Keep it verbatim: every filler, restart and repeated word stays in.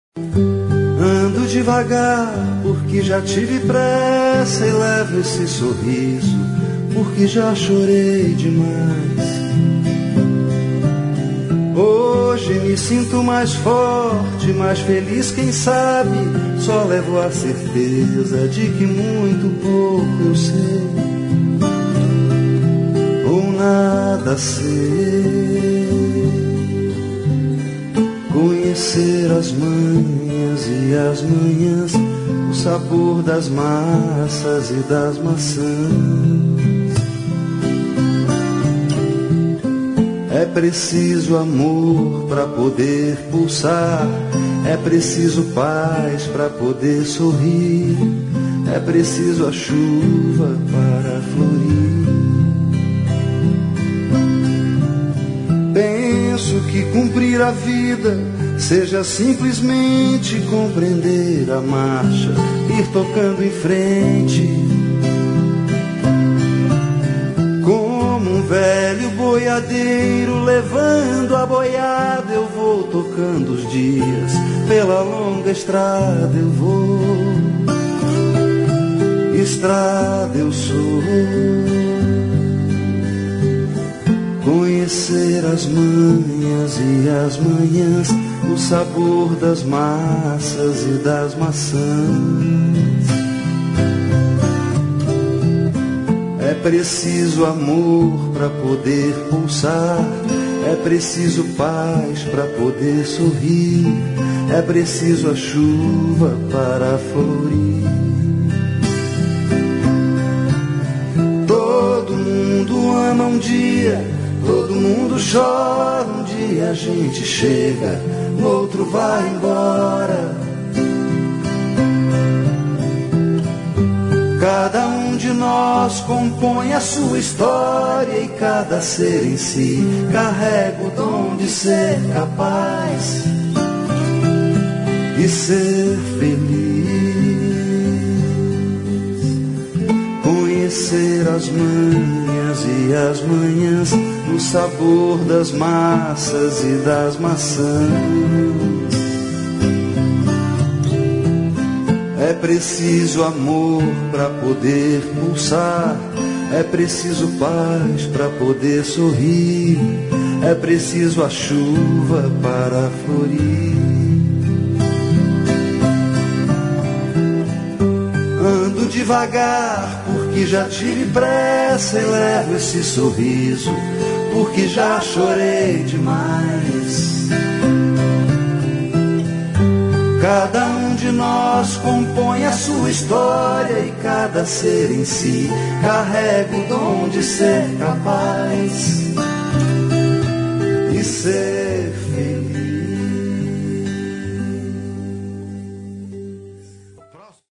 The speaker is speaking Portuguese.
Ando devagar porque já tive pressa e levo esse sorriso porque já chorei demais. Hoje me sinto mais forte, mais feliz, quem sabe. Só levo a certeza de que muito pouco eu sei, ou nada sei. Conhecer as manhas e as manhãs, o sabor das massas e das maçãs. É preciso amor para poder pulsar, é preciso paz para poder sorrir, é preciso a chuva para florir. Penso que cumprir a vida seja simplesmente compreender a marcha, ir tocando em frente. Como um velho boiadeiro levando a boiada, eu vou tocando os dias, pela longa estrada eu vou. Estrada eu sou. Conhecer as manhas e as manhãs, o sabor das massas e das maçãs. É preciso amor para poder pulsar, é preciso paz para poder sorrir, é preciso a chuva para florir. Todo mundo ama um dia, todo mundo chora, um dia a gente chega, o outro vai embora. Cada um de nós compõe a sua história e cada ser em si carrega o dom de ser capaz e ser feliz. Conhecer as manhas e as manhãs, o sabor das massas e das maçãs. É preciso amor para poder pulsar, é preciso paz para poder sorrir, é preciso a chuva para florir. Ando devagar porque já tive pressa e levo esse sorriso porque já chorei demais. Cada um de nós compõe a sua história e cada ser em si carrega o dom de ser capaz